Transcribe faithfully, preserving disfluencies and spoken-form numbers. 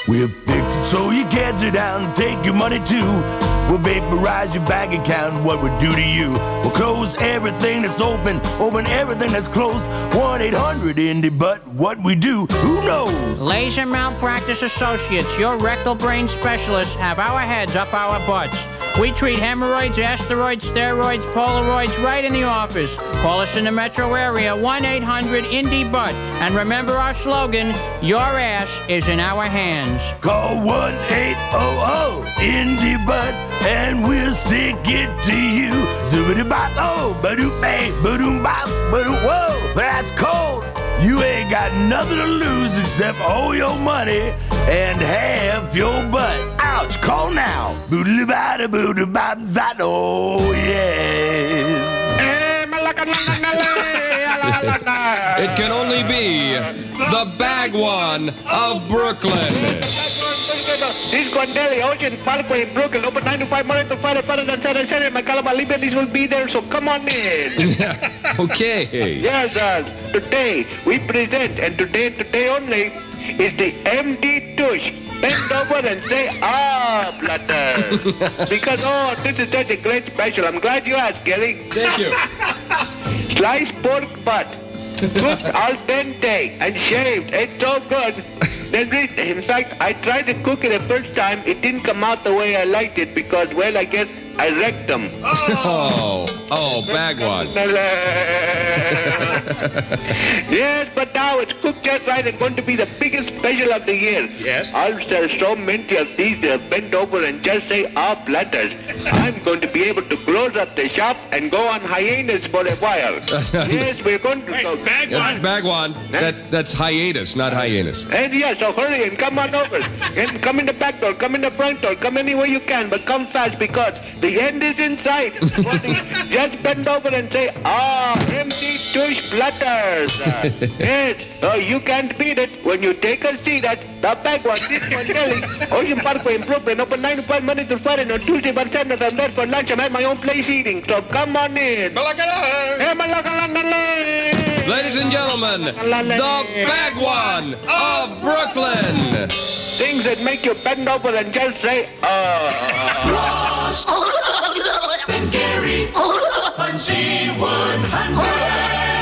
We'll fix it so you can't sit down and take your money too. We'll vaporize your bank account, what we do to you. We'll close everything that's open, open everything that's closed. one eight hundred Indy, but what we do, who knows? Laser Malpractice Associates, your rectal brain specialists, have our heads up our butts. We treat hemorrhoids, asteroids, steroids, Polaroids right in the office. Call us in the metro area, one eight hundred Indy butt. And remember our slogan, your ass is in our hands. Call one eight hundred Indy butt, and we'll stick it to you. Zoobity-bop, oh, ba-doop-bang, ba-doom-bop, ba-doom, whoa, that's cold. You ain't got nothing to lose except all your money and half your butt. Ouch, call now. Boodly-bada, boodly-bop, that, oh, yeah. It can only be the Bagwan of Brooklyn. This Gondelli, Ocean Parkway in Brooklyn, open nine to five, Monday to Friday, Friday and Saturday, Saturday. My Calama Liberties will be there, so come on in. Okay. Yes, uh, today we present, and today, today only, is the M D Tush. Bend over and say, ah, Blutter. Because, oh, this is such a great special. I'm glad you asked, Gary. Thank you. Sliced pork butt, cooked al dente and shaved. It's so good. In fact, I tried to cook it the first time. It didn't come out the way I liked it because, well, I guess I wrecked them. Oh, oh, Bagwan. Yes, but now it's cooked just right and going to be the biggest special of the year. Yes. I'll sell so many of these they'll bend over and just say, ah, platters. I'm going to be able to close up the shop and go on hiatus for a while. Yes, we're going to Wait, go. Bagwan. Bagwan, that, that's hiatus, not hyenas. And yes, so hurry and come on over. And come in the back door, come in the front door, come anywhere you can, but come fast because the end is in sight. Just bend over and say, ah, M D Tush Platters. Uh, yes, oh, you can't beat it when you take a seat at the Bagwan, this one, Delhi, Ocean Parkway in Brooklyn, open nine to five, Monday to Friday, on Tuesday, but Sunday, I'm there for lunch. I'm at my own place eating, so come on in. Ladies and gentlemen, the Bagwan of Brooklyn. Things that make you bend over and just say, ah.